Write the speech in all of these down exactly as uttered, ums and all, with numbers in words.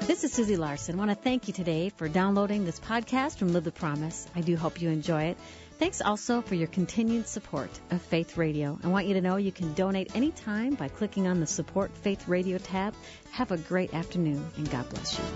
This is Susie Larson. I want to thank you today for downloading this podcast from Live the Promise. I do hope you enjoy it. Thanks also for your continued support of Faith Radio. I want you to know you can donate anytime by clicking on the Support Faith Radio tab. Have a great afternoon, and God bless you.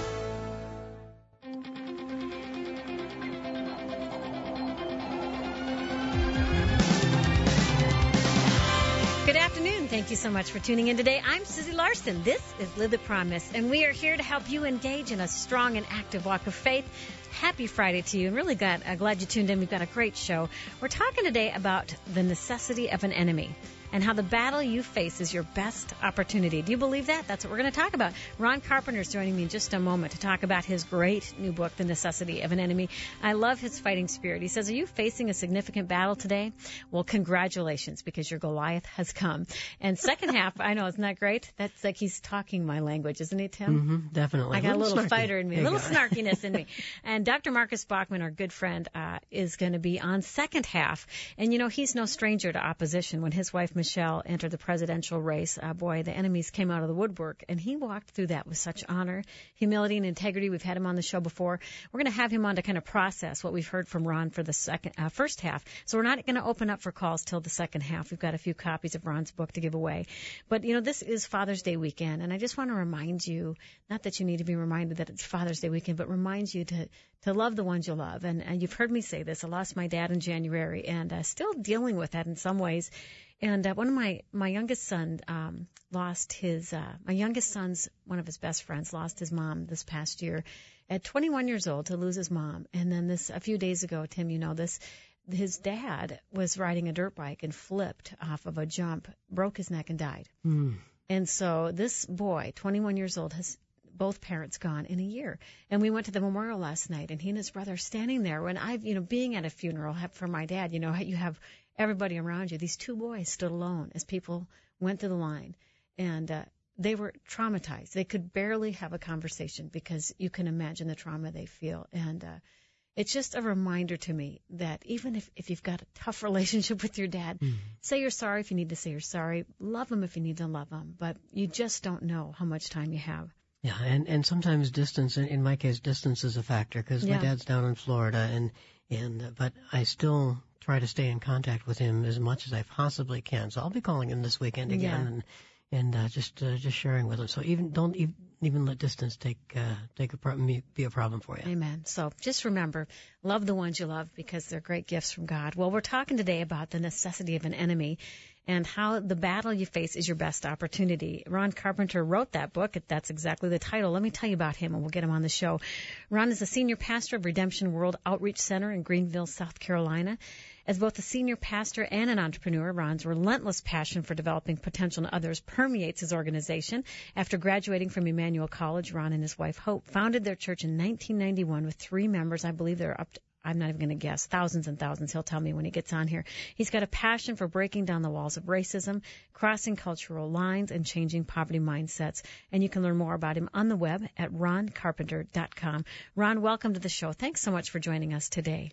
Good afternoon. Thank you so much for tuning in today. I'm Susie Larson. This is Live the Promise, and we are here to help you engage in a strong and active walk of faith. Happy Friday to you, and really glad, uh, glad you tuned in. We've got a great show. We're talking today about the necessity of an enemy and how the battle you face is your best opportunity. Do you believe that? That's what we're going to talk about. Ron Carpenter is joining me in just a moment to talk about his great new book, The Necessity of an Enemy. I love his fighting spirit. He says, are you facing a significant battle today? Well, congratulations, because your Goliath has come. And second half, I know, isn't that great? That's like he's talking my language, isn't he, Tim? Mm-hmm, definitely. I got a little, little fighter in me, a little snarkiness in me. And Doctor Marcus Bachman, our good friend, uh, is going to be on second half. And, you know, he's no stranger to opposition. When his wife, Michelle, entered the presidential race, uh, boy, the enemies came out of the woodwork, and he walked through that with such honor, humility, and integrity. We've had him on the show before. We're going to have him on to kind of process what we've heard from Ron for the second, uh, first half. So we're not going to open up for calls till the second half. We've got a few copies of Ron's book to give away. But, you know, this is Father's Day weekend, and I just want to remind you, not that you need to be reminded that it's Father's Day weekend, but remind you to to love the ones you love. And, and you've heard me say this. I lost my dad in January, and uh, still dealing with that in some ways. And uh, one of my, my youngest son um, lost his, uh, my youngest son's, one of his best friends lost his mom this past year at twenty-one years old to lose his mom. And then this, a few days ago, Tim, you know this, his dad was riding a dirt bike and flipped off of a jump, broke his neck and died. Mm. And so this boy, twenty-one years old, has both parents gone in a year. And we went to the memorial last night, and he and his brother are standing there. When I've, you know, being at a funeral for my dad, you know, you have everybody around you. These two boys stood alone as people went through the line, and uh, they were traumatized. They could barely have a conversation because you can imagine the trauma they feel. And uh, it's just a reminder to me that even if, if you've got a tough relationship with your dad, mm. say you're sorry if you need to say you're sorry. Love him if you need to love him. But you just don't know how much time you have. Yeah, and, and sometimes distance, in, in my case, distance is a factor because yeah. my dad's down in Florida, and and uh, but I still try to stay in contact with him as much as I possibly can. So I'll be calling him this weekend again, yeah. and and uh, just uh, just sharing with him. So even don't even, even let distance take uh, take a problem, be a problem for you. Amen. So just remember, love the ones you love because they're great gifts from God. Well, we're talking today about the necessity of an enemy and how the battle you face is your best opportunity. Ron Carpenter wrote that book. That's exactly the title. Let me tell you about him, and we'll get him on the show. Ron is a senior pastor of Redemption World Outreach Center in Greenville, South Carolina. As both a senior pastor and an entrepreneur, Ron's relentless passion for developing potential in others permeates his organization. After graduating from Emmanuel College, Ron and his wife, Hope, founded their church in nineteen ninety-one with three members. I believe they're up to, I'm not even going to guess, thousands and thousands. He'll tell me when he gets on here. He's got a passion for breaking down the walls of racism, crossing cultural lines, and changing poverty mindsets. And you can learn more about him on the web at ron carpenter dot com. Ron, welcome to the show. Thanks so much for joining us today.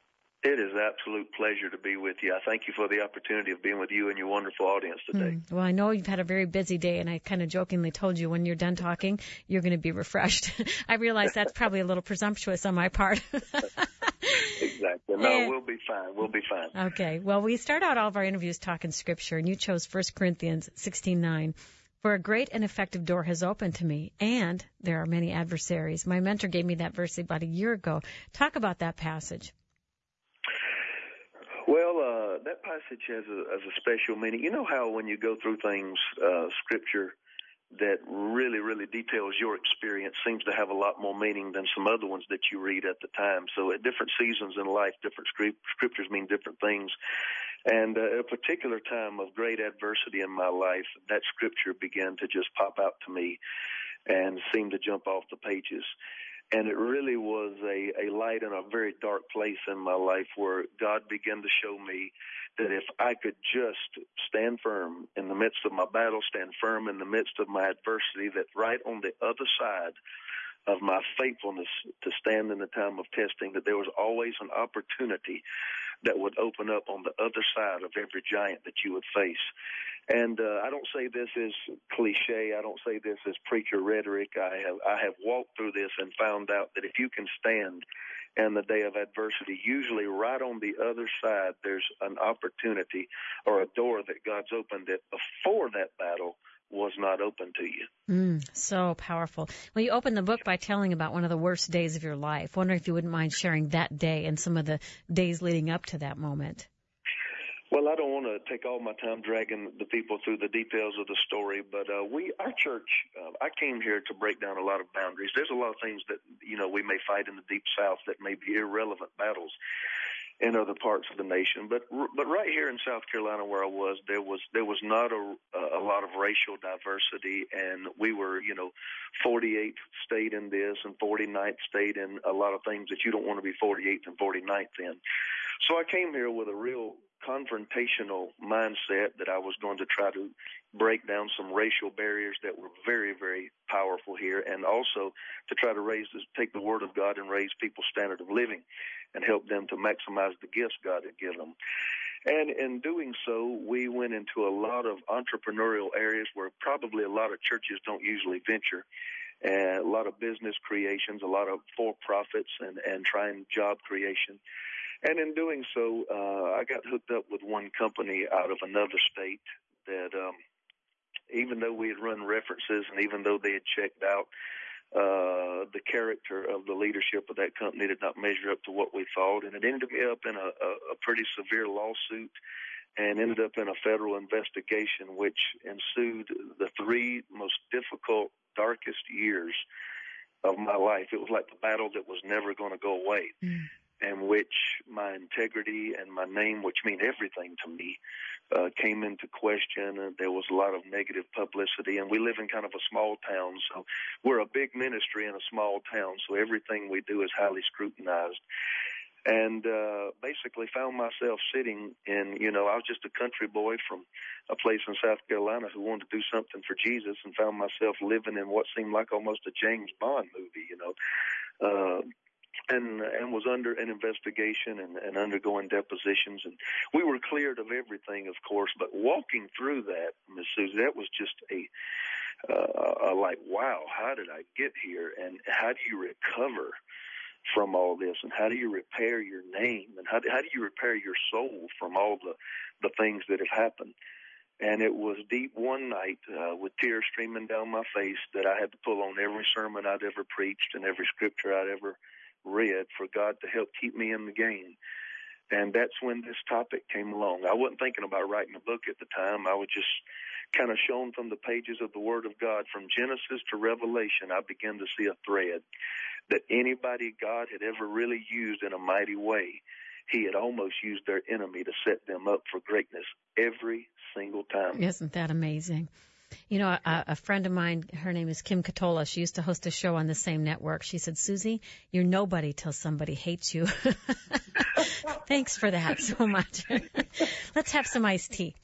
It is an absolute pleasure to be with you. I thank you for the opportunity of being with you and your wonderful audience today. Mm. Well, I know you've had a very busy day, and I kind of jokingly told you when you're done talking, you're going to be refreshed. I realize that's probably a little presumptuous on my part. Exactly. No, and, we'll be fine. We'll be fine. Okay. Well, we start out all of our interviews talking Scripture, and you chose First Corinthians sixteen nine. For a great and effective door has opened to me, and there are many adversaries. My mentor gave me that verse about a year ago. Talk about that passage. Well, uh, that passage has a, has a special meaning. You know how when you go through things, uh, Scripture that really, really details your experience seems to have a lot more meaning than some other ones that you read at the time. So at different seasons in life, different scriptures mean different things. And uh, at a particular time of great adversity in my life, that scripture began to just pop out to me and seem to jump off the pages. And it really was a, a light in a very dark place in my life where God began to show me that if I could just stand firm in the midst of my battle, stand firm in the midst of my adversity, that right on the other side of my faithfulness to stand in the time of testing, that there was always an opportunity that would open up on the other side of every giant that you would face. And uh, I don't say this as cliche. I don't say this as preacher rhetoric. I have I have walked through this and found out that if you can stand in the day of adversity, usually right on the other side, there's an opportunity or a door that God's opened that before that battle was not open to you. Mm, so powerful. Well, you opened the book by telling about one of the worst days of your life. Wondering if you wouldn't mind sharing that day and some of the days leading up to that moment. Well, I don't want to take all my time dragging the people through the details of the story, but uh, we, our church, uh, I came here to break down a lot of boundaries. There's a lot of things that, you know, we may fight in the Deep South that may be irrelevant battles in other parts of the nation, but but right here in South Carolina where I was, there was there was not a, a lot of racial diversity, and we were, you know, forty-eighth state in this and forty-ninth state in a lot of things that you don't want to be forty-eighth and forty-ninth in. So I came here with a real confrontational mindset that I was going to try to break down some racial barriers that were very, very powerful here, and also to try to raise, take the Word of God and raise people's standard of living and help them to maximize the gifts God had given them. And in doing so, we went into a lot of entrepreneurial areas where probably a lot of churches don't usually venture, and a lot of business creations, a lot of for-profits and, and trying job creation. And in doing so, uh, I got hooked up with one company out of another state that um, even though we had run references and even though they had checked out, uh, the character of the leadership of that company did not measure up to what we thought. And it ended up in a, a, a pretty severe lawsuit and ended up in a federal investigation, which ensued the three most difficult, darkest years of my life. It was like the battle that was never going to go away. Mm. In which my integrity and my name, which mean everything to me, uh, came into question. And there was a lot of negative publicity, and we live in kind of a small town, so we're a big ministry in a small town, so everything we do is highly scrutinized. And uh, basically found myself sitting in, you know, I was just a country boy from a place in South Carolina who wanted to do something for Jesus, and found myself living in what seemed like almost a James Bond movie, you know. Uh, And, and was under an investigation and, and undergoing depositions. And we were cleared of everything, of course, but walking through that, Miss Susie, that was just a, uh, a like, wow, how did I get here? And how do you recover from all this? And how do you repair your name? And how do, how do you repair your soul from all the, the things that have happened? And it was deep one night uh, with tears streaming down my face that I had to pull on every sermon I'd ever preached and every scripture I'd ever read for God to help keep me in the game. And that's when this topic came along. I wasn't thinking about writing a book at the time. I was just kind of shown from the pages of the Word of God, from Genesis to Revelation. I began to see a thread that anybody God had ever really used in a mighty way, He had almost used their enemy to set them up for greatness every single time. Isn't that amazing? You know, a, a friend of mine, her name is Kim Katola. She used to host a show on the same network. She said, Susie, you're nobody till somebody hates you. Thanks for that so much. Let's have some iced tea.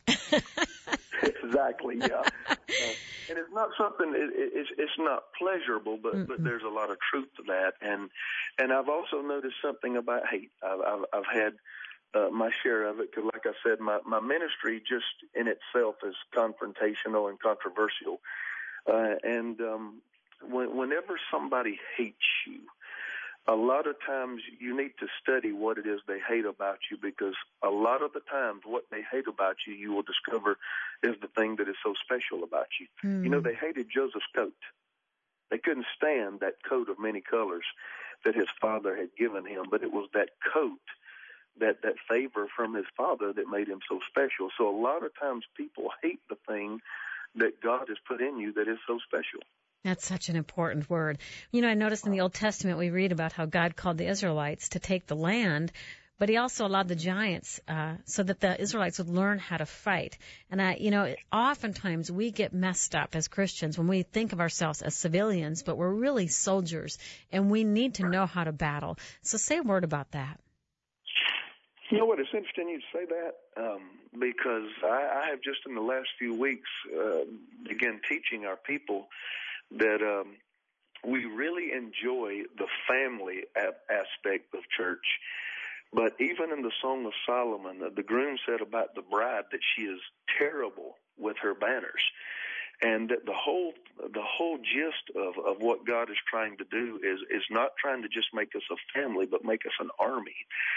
Exactly, yeah. Uh, and it's not something, it, it, it's, it's not pleasurable, but, but there's a lot of truth to that. And and I've also noticed something about hate. I've, I've, I've had Uh, my share of it, because like I said, my, my ministry just in itself is confrontational and controversial. Uh, and um, when, whenever somebody hates you, a lot of times you need to study what it is they hate about you, because a lot of the times what they hate about you, you will discover is the thing that is so special about you. Mm. You know, they hated Joseph's coat. They couldn't stand that coat of many colors that his father had given him, but it was that coat, that that favor from his father that made him so special. So a lot of times people hate the thing that God has put in you that is so special. That's such an important word. You know, I noticed in the Old Testament we read about how God called the Israelites to take the land, but He also allowed the giants uh, so that the Israelites would learn how to fight. And, I, you know, oftentimes we get messed up as Christians when we think of ourselves as civilians, but we're really soldiers, and we need to know how to battle. So say a word about that. You know what, it's interesting you say that, um, because I, I have just in the last few weeks uh, begun teaching our people that um, we really enjoy the family a- aspect of church. But even in the Song of Solomon, the groom said about the bride that she is terrible with her banners. And that the whole the whole gist of, of what God is trying to do is, is not trying to just make us a family, but make us an army.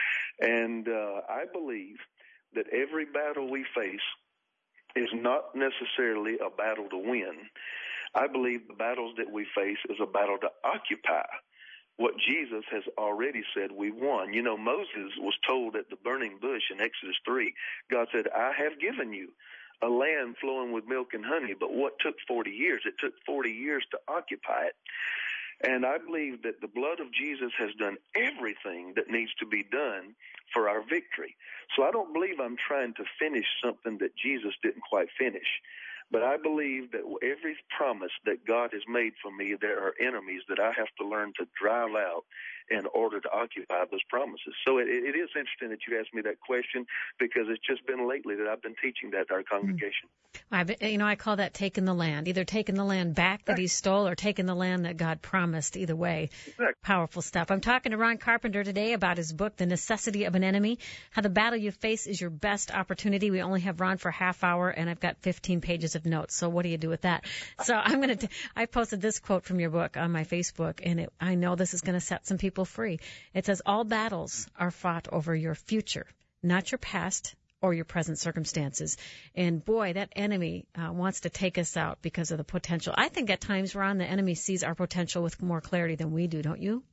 And uh, I believe that every battle we face is not necessarily a battle to win. I believe the battles that we face is a battle to occupy what Jesus has already said we won. You know, Moses was told at the burning bush in Exodus three, God said, I have given you a land flowing with milk and honey, but what took forty years? It took forty years to occupy it. And I believe that the blood of Jesus has done everything that needs to be done for our victory. So I don't believe I'm trying to finish something that Jesus didn't quite finish. But I believe that every promise that God has made for me, there are enemies that I have to learn to drive out in order to occupy those promises. So it, it is interesting that you asked me that question, because it's just been lately that I've been teaching that to our congregation. I, you know, I call that taking the land, either taking the land back that he stole or taking the land that God promised. Either way, exactly. Powerful stuff. I'm talking to Ron Carpenter today about his book, The Necessity of an Enemy, How the Battle You Face is Your Best Opportunity. We only have Ron for a half hour, and I've got fifteen pages of notes. So what do you do with that? So I'm going to, I posted this quote from your book on my Facebook, and it, I know this is going to set some people free. It says, all battles are fought over your future, not your past or your present circumstances. And boy, that enemy uh, wants to take us out because of the potential. I think at times, Ron, the enemy sees our potential with more clarity than we do, don't you?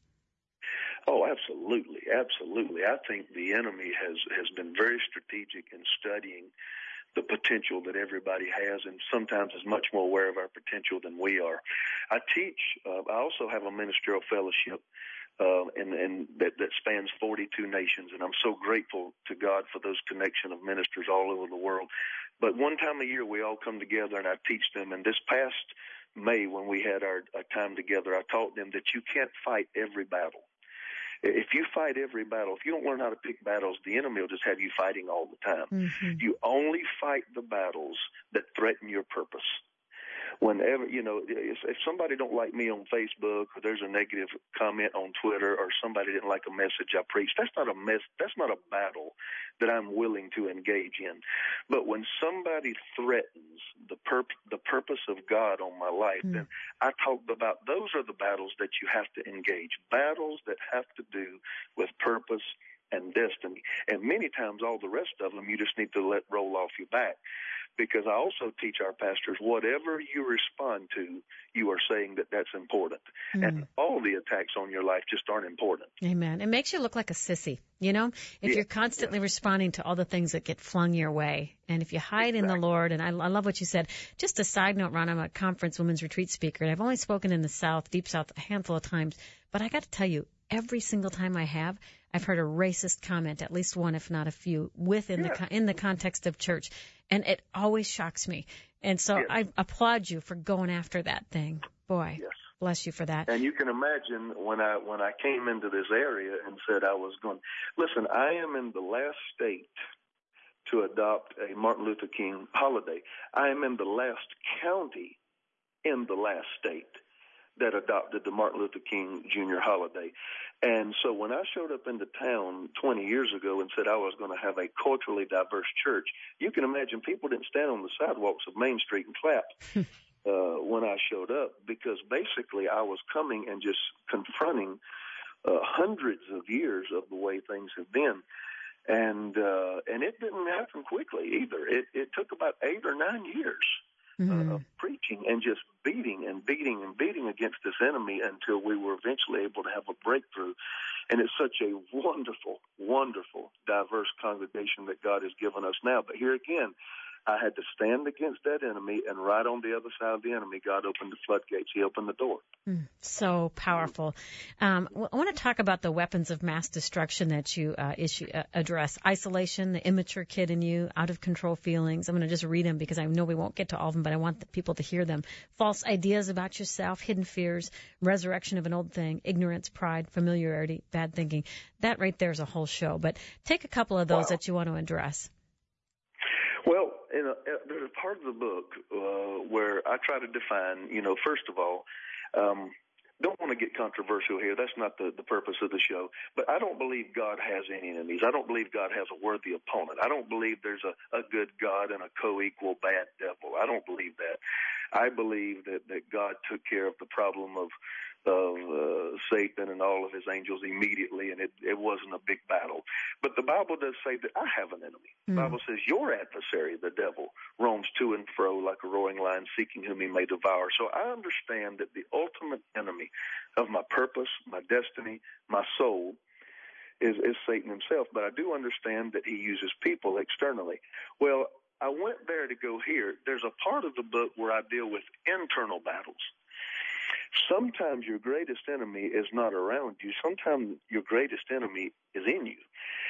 Oh, absolutely. Absolutely. I think the enemy has, has been very strategic in studying the potential that everybody has, and sometimes is much more aware of our potential than we are. I teach, uh, I also have a ministerial fellowship Uh, and, and that, that spans forty-two nations, and I'm so grateful to God for those connection of ministers all over the world. But one time a year we all come together and I teach them, and this past May when we had our, our time together, I taught them that you can't fight every battle. If you fight every battle, if you don't learn how to pick battles, the enemy will just have you fighting all the time. Mm-hmm. You only fight the battles that threaten your purpose. Whenever, you know, if, if somebody don't like me on Facebook, or there's a negative comment on Twitter, or somebody didn't like a message I preached, that's not a mess. That's not a battle that I'm willing to engage in. But when somebody threatens the purp- the purpose of God on my life, mm. then I talk about those are the battles that you have to engage. Battles that have to do with purpose and destiny. And many times all the rest of them you just need to let roll off your back. Because I also teach our pastors, whatever you respond to, you are saying that that's important. Mm. And all the attacks on your life just aren't important. Amen. It makes you look like a sissy, you know, if yeah. you're constantly yeah. responding to all the things that get flung your way. And if you hide exactly. in the Lord, and I, I love what you said. Just a side note, Ron, I'm a conference women's retreat speaker, and I've only spoken in the South, Deep South, a handful of times. But I got to tell you, every single time I have, I've heard a racist comment, at least one, if not a few, within yeah. the in the context of church. And it always shocks me. And so yes. I applaud you for going after that thing. Boy, yes. bless you for that. And you can imagine when I when I came into this area and said I was going, listen, I am in the last state to adopt a Martin Luther King holiday. I am in the last county in the last state that adopted the Martin Luther King Junior holiday. And so when I showed up into town twenty years ago and said I was going to have a culturally diverse church, you can imagine people didn't stand on the sidewalks of Main Street and clap uh, when I showed up, because basically I was coming and just confronting uh, hundreds of years of the way things have been. And uh, and it didn't happen quickly either. It, it took about eight or nine years. Mm-hmm. Uh, of preaching and just beating and beating and beating against this enemy until we were eventually able to have a breakthrough. And it's such a wonderful, wonderful, diverse congregation that God has given us now. But here again, I had to stand against that enemy, and right on the other side of the enemy, God opened the floodgates. He opened the door. Mm, so powerful. Um, I want to talk about the weapons of mass destruction that you uh, issue, uh, address. Isolation, the immature kid in you, out-of-control feelings. I'm going to just read them because I know we won't get to all of them, but I want the people to hear them. False ideas about yourself, hidden fears, resurrection of an old thing, ignorance, pride, familiarity, bad thinking. That right there is a whole show. But take a couple of those wow. that you want to address. Well, in a, there's a part of the book uh, where I try to define, you know, first of all, um, don't want to get controversial here. That's not the, the purpose of the show. But I don't believe God has any enemies. I don't believe God has a worthy opponent. I don't believe there's a, a good God and a co-equal bad devil. I don't believe that. I believe that, that God took care of the problem of of uh, Satan and all of his angels immediately, and it, it wasn't a big battle. But the Bible does say that I have an enemy. Mm. The Bible says your adversary, the devil, roams to and fro like a roaring lion, seeking whom he may devour. So I understand that the ultimate enemy of my purpose, my destiny, my soul, is, is Satan himself. But I do understand that he uses people externally. Well, I went there to go here. There's a part of the book where I deal with internal battles. Sometimes your greatest enemy is not around you. Sometimes your greatest enemy is in you.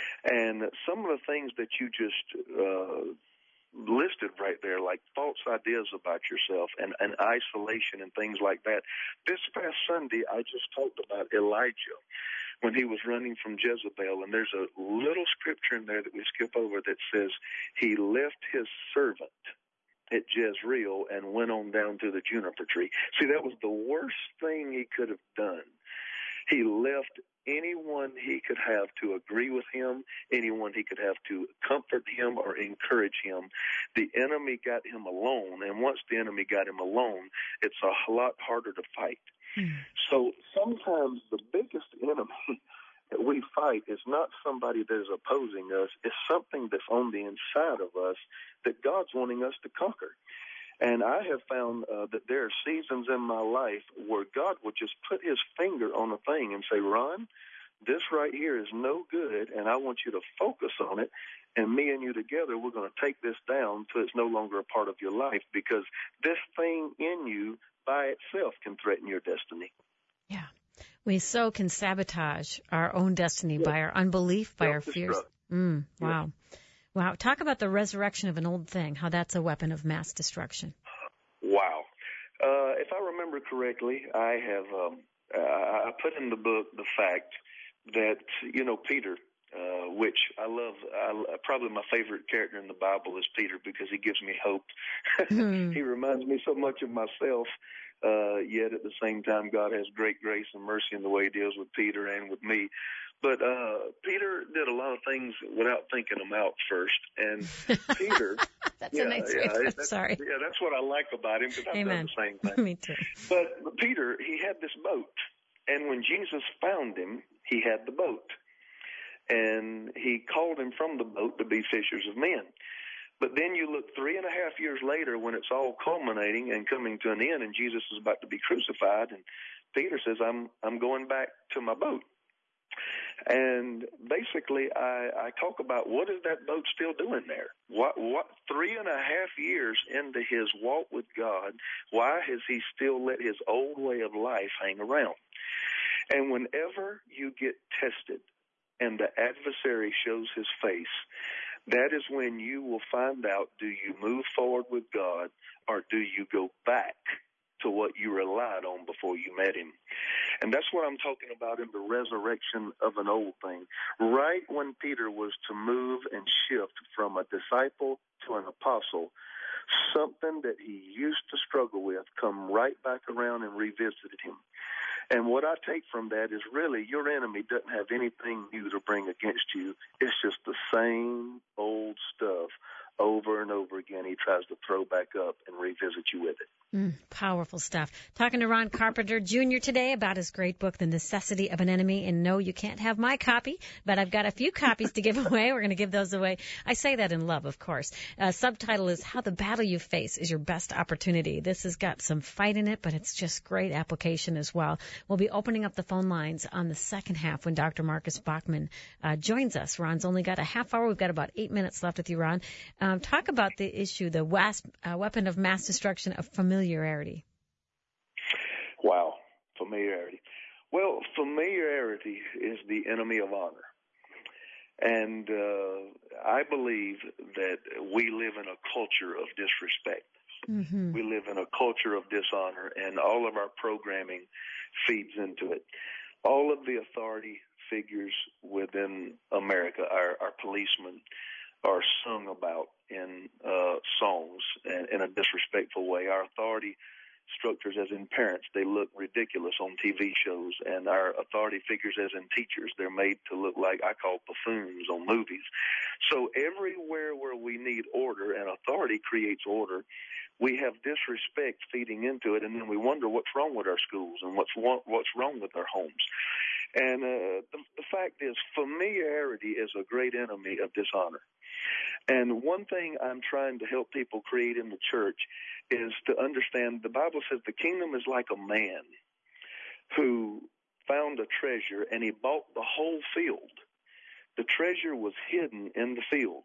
And some of the things that you just uh, listed right there, like false ideas about yourself and, and isolation and things like that. This past Sunday, I just talked about Elijah when he was running from Jezebel. And there's a little scripture in there that we skip over that says he left his servant at Jezreel and went on down to the juniper tree. See, that was the worst thing he could have done. He left anyone he could have to agree with him, anyone he could have to comfort him or encourage him. The enemy got him alone, and once the enemy got him alone, it's a lot harder to fight. Mm. So sometimes the biggest enemy that we fight is not somebody that is opposing us. It's something that's on the inside of us that God's wanting us to conquer. And I have found uh, that there are seasons in my life where God will just put his finger on a thing and say, Ron, this right here is no good, and I want you to focus on it. And me and you together, we're going to take this down so it's no longer a part of your life, because this thing in you by itself can threaten your destiny. Yeah. We so can sabotage our own destiny yeah. by our unbelief, by our fears. Mm, wow. Yeah. Wow. Talk about the resurrection of an old thing, how that's a weapon of mass destruction. Wow. Uh, if I remember correctly, I have um, uh, I put in the book the fact that, you know, Peter, uh, which I love, I, probably my favorite character in the Bible is Peter because he gives me hope. Mm. He reminds me so much of myself. Uh, yet at the same time, God has great grace and mercy in the way he deals with Peter and with me. But uh, Peter did a lot of things without thinking them out first. And Peter, that's yeah, a nice yeah, way. that's, Sorry. Yeah, that's what I like about him, because I've Amen. done the same thing. Me too. But Peter, he had this boat, and when Jesus found him, he had the boat, and he called him from the boat to be fishers of men. But then you look three and a half years later when it's all culminating and coming to an end, and Jesus is about to be crucified, and Peter says, I'm I'm going back to my boat. And basically, I, I talk about what is that boat still doing there? What what three and a half years into his walk with God, why has he still let his old way of life hang around? And whenever you get tested and the adversary shows his face, that is when you will find out, do you move forward with God, or do you go back to what you relied on before you met him? And that's what I'm talking about in the resurrection of an old thing. Right when Peter was to move and shift from a disciple to an apostle, something that he used to struggle with come right back around and revisited him. And what I take from that is really your enemy doesn't have anything new to bring against you. It's just the same old stuff over and over again. He tries to throw back up and revisit you with it. Mm, powerful stuff. Talking to Ron Carpenter Junior today about his great book, The Necessity of an Enemy. And no, you can't have my copy, but I've got a few copies to give away. We're going to give those away. I say that in love, of course. Uh, subtitle is How the Battle You Face is Your Best Opportunity. This has got some fight in it, but it's just great application as well. We'll be opening up the phone lines on the second half when Doctor Marcus Bachmann uh, joins us. Ron's only got a half hour. We've got about eight minutes left with you, Ron. Um, talk about the issue, the wasp, uh, weapon of mass destruction of familiarity. Wow, familiarity. Well, familiarity is the enemy of honor. And uh, I believe that we live in a culture of disrespect. Mm-hmm. We live in a culture of dishonor, and all of our programming feeds into it. All of the authority figures within America, our, our policemen, are sung about in uh, songs and in a disrespectful way. Our authority structures, as in parents, they look ridiculous on T V shows, and our authority figures, as in teachers, they're made to look like, I call buffoons on movies. So everywhere where we need order, and authority creates order, we have disrespect feeding into it, and then we wonder what's wrong with our schools and what's what's wrong with our homes. And uh, the, the fact is, familiarity is a great enemy of dishonor. And one thing I'm trying to help people create in the church is to understand the Bible says the kingdom is like a man who found a treasure and he bought the whole field. The treasure was hidden in the field.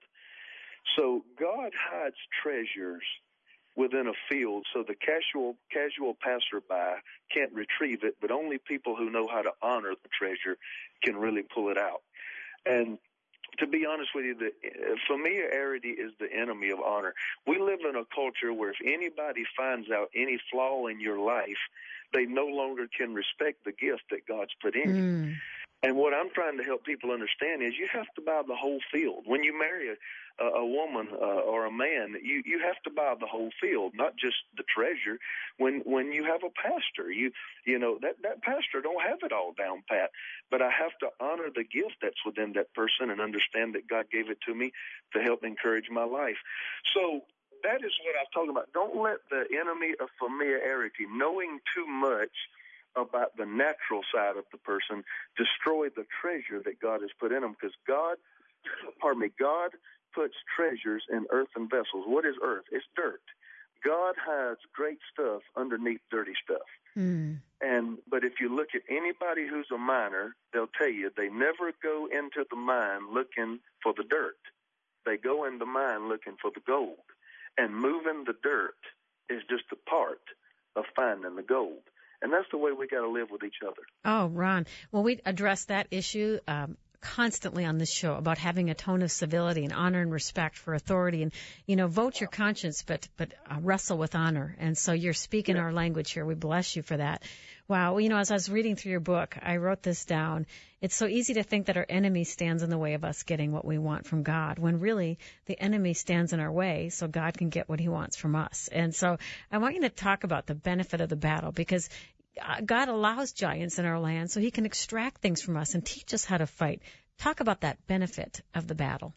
So God hides treasures within a field so the casual casual passerby can't retrieve it, but only people who know how to honor the treasure can really pull it out. And to be honest with you, the familiarity is the enemy of honor. We live in a culture where if anybody finds out any flaw in your life, they no longer can respect the gift that God's put in you. Mm. And what I'm trying to help people understand is you have to buy the whole field. When you marry a, a woman uh, or a man, you, you have to buy the whole field, not just the treasure. When when you have a pastor, you you know that, that pastor don't have it all down pat, but I have to honor the gift that's within that person and understand that God gave it to me to help encourage my life. So that is what I'm talking about. Don't let the enemy of familiarity, knowing too much about the natural side of the person, destroy the treasure that God has put in them, because God, pardon me, God puts treasures in earthen vessels. What is earth? It's dirt. God hides great stuff underneath dirty stuff. Mm. And but if you look at anybody who's a miner, they'll tell you they never go into the mine looking for the dirt. They go in the mine looking for the gold. And moving the dirt is just a part of finding the gold. And that's the way we got to live with each other. Oh, Ron. Well, we address that issue um, constantly on this show about having a tone of civility and honor and respect for authority, and you know, vote your conscience, but but uh, wrestle with honor. And so you're speaking yeah. our language here. We bless you for that. Wow. Well, you know, as I was reading through your book, I wrote this down. It's so easy to think that our enemy stands in the way of us getting what we want from God, when really the enemy stands in our way so God can get what he wants from us. And so I want you to talk about the benefit of the battle, because God allows giants in our land so he can extract things from us and teach us how to fight. Talk about that benefit of the battle.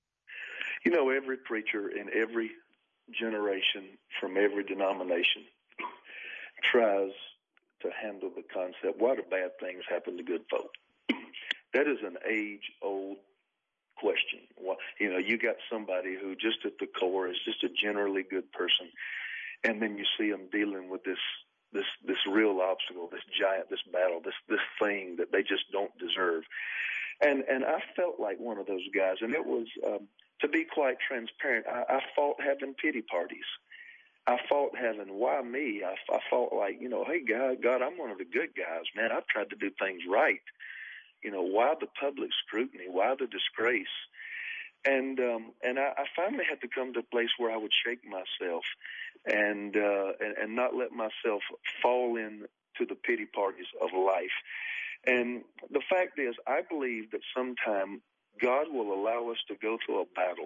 You know, every preacher in every generation from every denomination tries to handle the concept, why do bad things happen to good folk? That is an age-old question. Well, you know, you got somebody who just at the core is just a generally good person, and then you see them dealing with this this this real obstacle, this giant, this battle, this this thing that they just don't deserve. And and I felt like one of those guys, and it was, um, to be quite transparent, I, I fought having pity parties. I fought having, why me? I, I fought like, you know, hey, God, God, I'm one of the good guys, man. I've tried to do things right. You know, why the public scrutiny? Why the disgrace? And um, and I, I finally had to come to a place where I would shake myself and, uh, and and not let myself fall into the pity parties of life. And the fact is, I believe that sometime God will allow us to go through a battle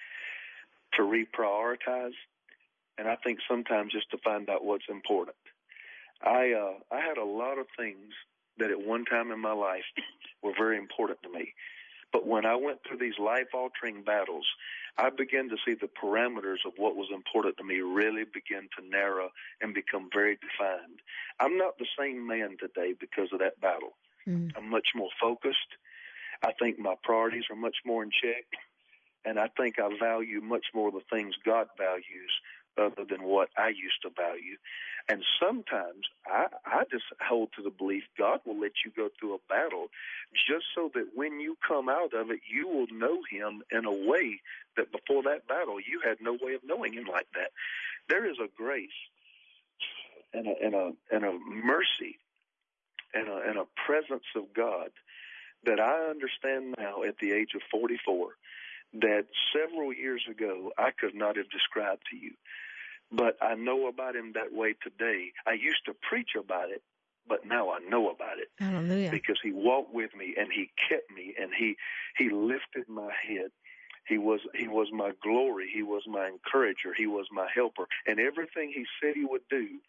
to reprioritize, and I think sometimes just to find out what's important. I uh, I had a lot of things that at one time in my life were very important to me. But when I went through these life-altering battles, I began to see the parameters of what was important to me really begin to narrow and become very defined. I'm not the same man today because of that battle. Mm. I'm much more focused. I think my priorities are much more in check. And I think I value much more the things God values other than what I used to value. And sometimes I, I just hold to the belief God will let you go through a battle just so that when you come out of it, you will know him in a way that before that battle, you had no way of knowing him like that. There is a grace and a, and a, and a mercy and a, and a presence of God that I understand now at the age of forty-four that several years ago I could not have described to you. But I know about him that way today. I used to preach about it, but now I know about it. Hallelujah. Because he walked with me and he kept me and he he lifted my head. He was he was my glory. He was my encourager. He was my helper. And everything he said he would do,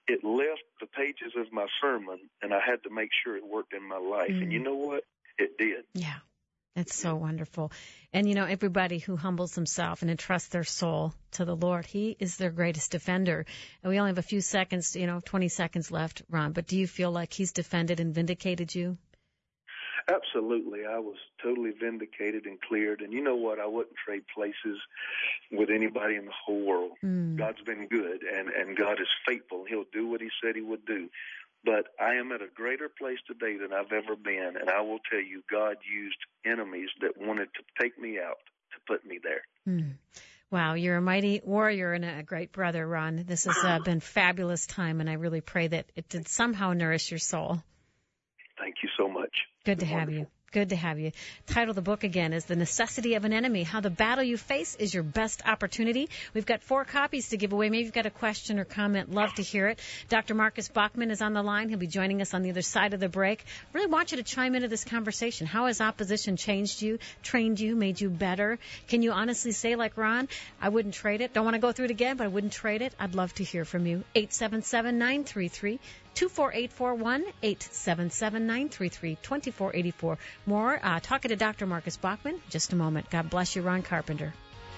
it left the pages of my sermon, and I had to make sure it worked in my life. Mm. And you know what? It did. Yeah. It's so wonderful. And, you know, everybody who humbles themselves and entrusts their soul to the Lord, He is their greatest defender. And we only have a few seconds, you know, twenty seconds left, Ron. But do you feel like He's defended and vindicated you? Absolutely. I was totally vindicated and cleared. And you know what? I wouldn't trade places with anybody in the whole world. Mm. God's been good, and, and God is faithful. He'll do what He said He would do. But I am at a greater place today than I've ever been, and I will tell you, God used enemies that wanted to take me out to put me there. Mm. Wow, you're a mighty warrior and a great brother, Ron. This has uh, been fabulous time, and I really pray that it did somehow nourish your soul. Thank you so much. Good to have you. Good to have you. Title of the book again is The Necessity of an Enemy, How the Battle You Face is Your Best Opportunity. We've got four copies to give away. Maybe you've got a question or comment. Love to hear it. Doctor Marcus Bachmann is on the line. He'll be joining us on the other side of the break. Really want you to chime into this conversation. How has opposition changed you, trained you, made you better? Can you honestly say, like Ron, I wouldn't trade it? Don't want to go through it again, but I wouldn't trade it. I'd love to hear from you. eight seven seven, nine three three, two four eight four one, eight seven seven, nine three three, two four eight four. More uh, talking to Doctor Marcus Bachmann. Just a moment. God bless you, Ron Carpenter.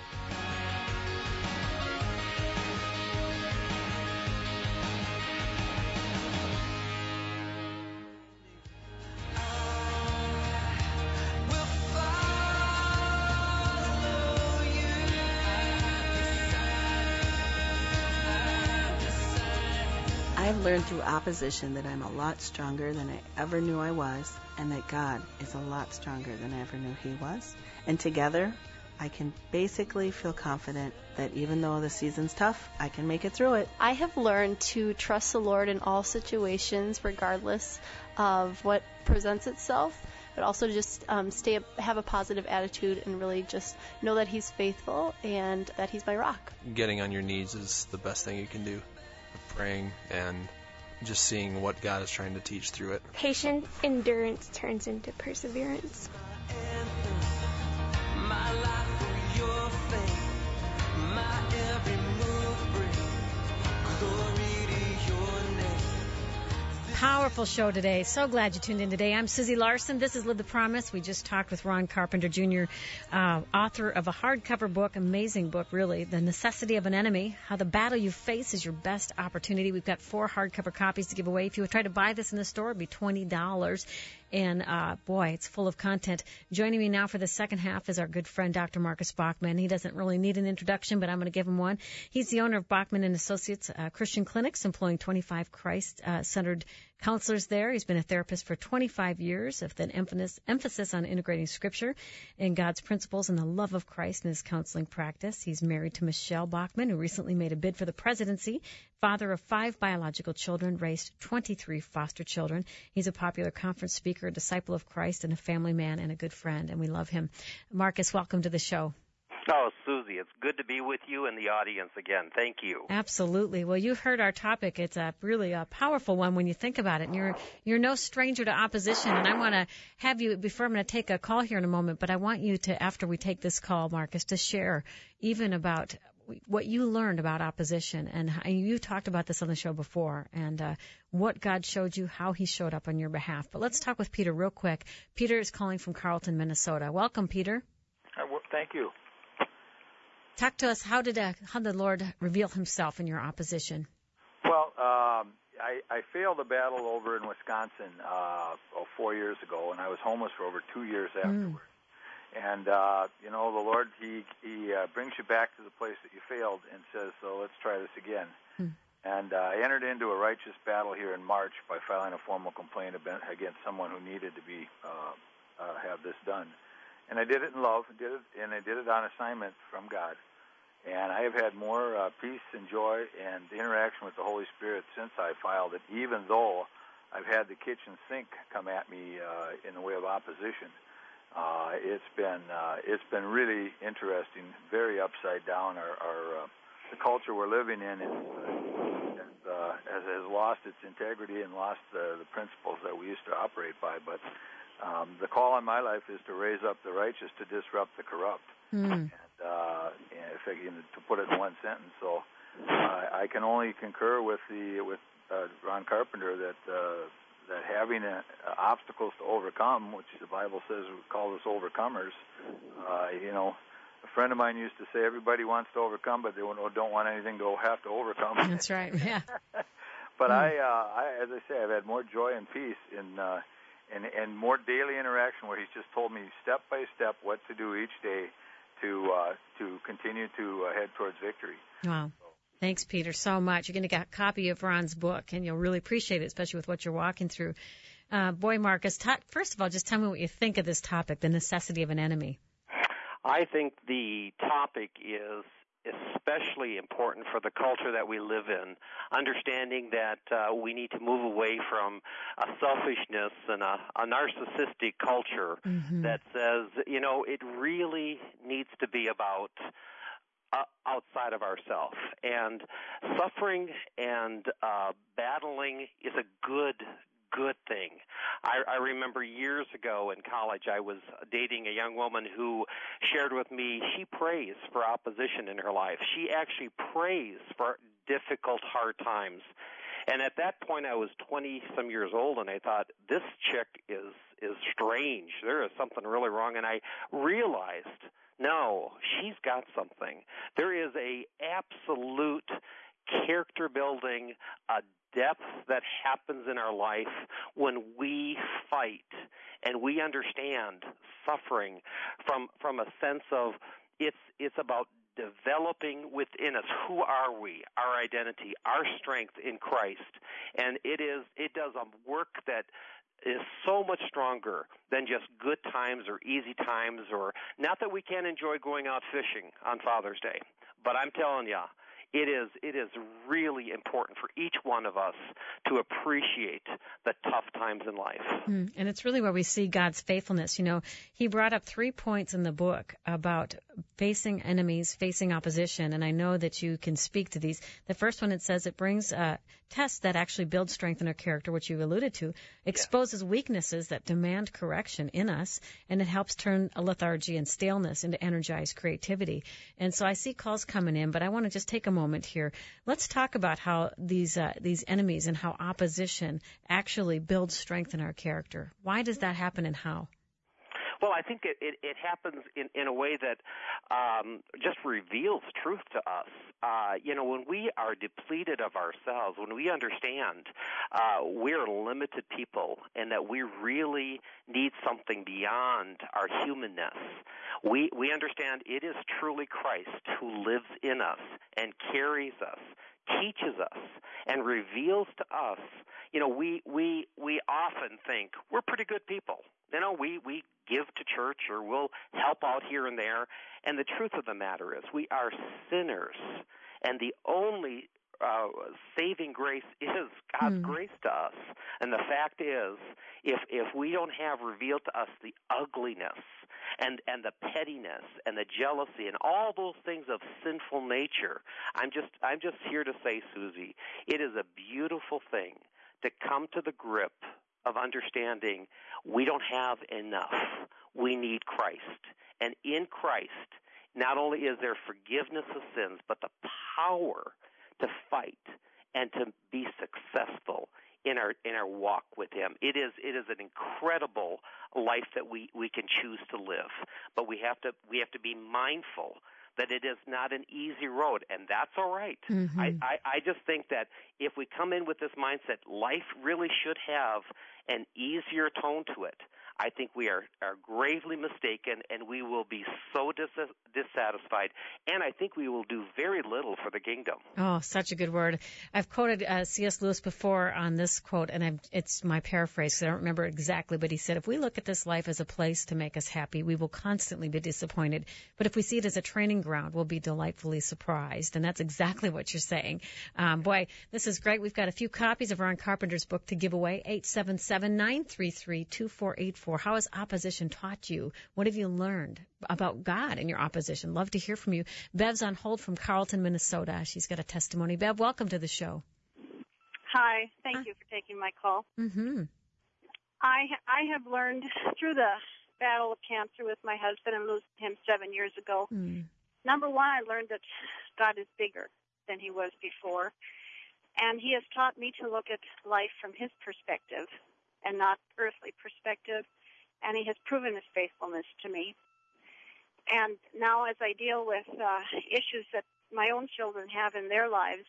I've learned through opposition that I'm a lot stronger than I ever knew I was, and that God is a lot stronger than I ever knew He was. And together, I can basically feel confident that even though the season's tough, I can make it through it. I have learned to trust the Lord in all situations, regardless of what presents itself, but also just um, stay, have a positive attitude and really just know that He's faithful and that He's my rock. Getting on your knees is the best thing you can do. Praying and just seeing what God is trying to teach through it. Patient endurance turns into perseverance. My life for your fame, my every move brings glory to your name. Powerful show today. So glad you tuned in today. I'm Susie Larson. This is Live the Promise. We just talked with Ron Carpenter, Junior, uh, author of a hardcover book, amazing book, really, The Necessity of an Enemy, How the Battle You Face is Your Best Opportunity. We've got four hardcover copies to give away. If you would try to buy this in the store, it'd be twenty dollars. And, uh, boy, it's full of content. Joining me now for the second half is our good friend, Doctor Marcus Bachmann. He doesn't really need an introduction, but I'm going to give him one. He's the owner of Bachmann and Associates uh, Christian Clinics, employing twenty-five Christ-centered uh, counselors there. He's been a therapist for twenty-five years, with an emphasis, emphasis on integrating Scripture and God's principles and the love of Christ in his counseling practice. He's married to Michelle Bachmann, who recently made a bid for the presidency. Father of five biological children, raised twenty-three foster children. He's a popular conference speaker, a disciple of Christ, and a family man and a good friend, and we love him. Marcus, welcome to the show. Oh, Susie, it's good to be with you and the audience again. Thank you. Absolutely. Well, you've heard our topic. It's a really a powerful one when you think about it. And you're you're no stranger to opposition. And I want to have you, before I'm going to take a call here in a moment, but I want you to, after we take this call, Marcus, to share even about what you learned about opposition. And you talked about this on the show before, and uh, what God showed you, how he showed up on your behalf. But let's talk with Peter real quick. Peter is calling from Carlton, Minnesota. Welcome, Peter. Uh, well, thank you. Talk to us. How did uh, how did the Lord reveal himself in your opposition? Well, um, I, I failed a battle over in Wisconsin uh, oh, four years ago, and I was homeless for over two years afterwards. Mm. And, uh, you know, the Lord, he, he uh, brings you back to the place that you failed and says, so let's try this again. Mm. And uh, I entered into a righteous battle here in March by filing a formal complaint against someone who needed to be uh, uh, have this done. And I did it in love, did it, and I did it on assignment from God. And I have had more uh, peace and joy and interaction with the Holy Spirit since I filed it, even though I've had the kitchen sink come at me uh, in the way of opposition. Uh, it's been uh, it's been really interesting, very upside down. Our, our uh, the culture we're living in is, uh, uh, has, has lost its integrity and lost uh, the principles that we used to operate by. But um, the call in my life is to raise up the righteous to disrupt the corrupt. Mm. And, uh, if I can, to put it in one sentence, so uh, I can only concur with the with uh, Ron Carpenter, that uh, that having uh, obstacles to overcome, which the Bible says we call us overcomers. Uh, you know, a friend of mine used to say everybody wants to overcome, but they don't want anything to have to overcome. That's right. Yeah. But mm. I, uh, I, as I say, I've had more joy and peace in. Uh, And, and more daily interaction where he's just told me step by step what to do each day to uh, to continue to uh, head towards victory. Wow. Thanks, Peter, so much. You're going to get a copy of Ron's book, and you'll really appreciate it, especially with what you're walking through. Uh, boy, Marcus, ta- first of all, just tell me what you think of this topic, the necessity of an enemy. I think the topic is especially important for the culture that we live in, understanding that uh, we need to move away from a selfishness and a, a narcissistic culture mm-hmm. that says, you know, it really needs to be about uh, outside of ourselves. And suffering and uh, battling is a good good thing. I, I remember years ago in college, I was dating a young woman who shared with me she prays for opposition in her life. She actually prays for difficult, hard times. And at that point, I was twenty-some years old, and I thought, this chick is is strange. There is something really wrong. And I realized, no, she's got something. There is a absolute character building, a depth that happens in our life when we fight and we understand suffering from from a sense of it's it's about developing within us who are we, our identity, our strength in Christ. And it is it does a work that is so much stronger than just good times or easy times, or not that we can't enjoy going out fishing on Father's Day, but I'm telling you, It is it is really important for each one of us to appreciate the tough times in life. Mm, and it's really where we see God's faithfulness. You know, he brought up three points in the book about facing enemies, facing opposition, and I know that you can speak to these. The first one, it says it brings uh, tests that actually build strength in our character, which you alluded to, exposes yeah. weaknesses that demand correction in us, and it helps turn a lethargy and staleness into energized creativity. And so I see calls coming in, but I want to just take a moment here. Let's talk about how these uh, these enemies and how opposition actually builds strength in our character. Why does that happen, and how? Well, I think it, it, it happens in, in a way that um, just reveals truth to us. Uh, you know, when we are depleted of ourselves, when we understand uh, we're limited people and that we really need something beyond our humanness, we, we understand it is truly Christ who lives in us and carries us, teaches us, and reveals to us. You know, we, we, we often think we're pretty good people. You know, we, we give to church or we'll help out here and there. And the truth of the matter is we are sinners. And the only uh, saving grace is God's mm. grace to us. And the fact is, if if we don't have revealed to us the ugliness and, and the pettiness and the jealousy and all those things of sinful nature, I'm just I'm just here to say, Susie, it is a beautiful thing to come to the grip of understanding we don't have enough. We need Christ. And in Christ, not only is there forgiveness of sins, but the power to fight and to be successful in our in our walk with Him. It is it is an incredible life that we, we can choose to live. But we have to we have to be mindful that it is not an easy road, and that's all right. Mm-hmm. I, I, I just think that if we come in with this mindset, life really should have an easier tone to it. I think we are, are gravely mistaken, and we will be so dis- dissatisfied, and I think we will do very little for the kingdom. Oh, such a good word. I've quoted uh, C S. Lewis before on this quote, and I've, it's my paraphrase, because I don't remember exactly, but he said, if we look at this life as a place to make us happy, we will constantly be disappointed. But if we see it as a training ground, we'll be delightfully surprised. And that's exactly what you're saying. Um, boy, this is great. We've got a few copies of Ron Carpenter's book to give away, eight seven seven, nine three three, two four eight four. How has opposition taught you? What have you learned about God in your opposition? Love to hear from you. Bev's on hold from Carlton, Minnesota. She's got a testimony. Bev, welcome to the show. Hi. Thank Hi. you for taking my call. Mm-hmm. I I have learned through the battle of cancer with my husband and losing him seven years ago. Mm. Number one, I learned that God is bigger than He was before. And he has taught me to look at life from his perspective and not earthly perspective. And he has proven his faithfulness to me. And now as I deal with uh, issues that my own children have in their lives,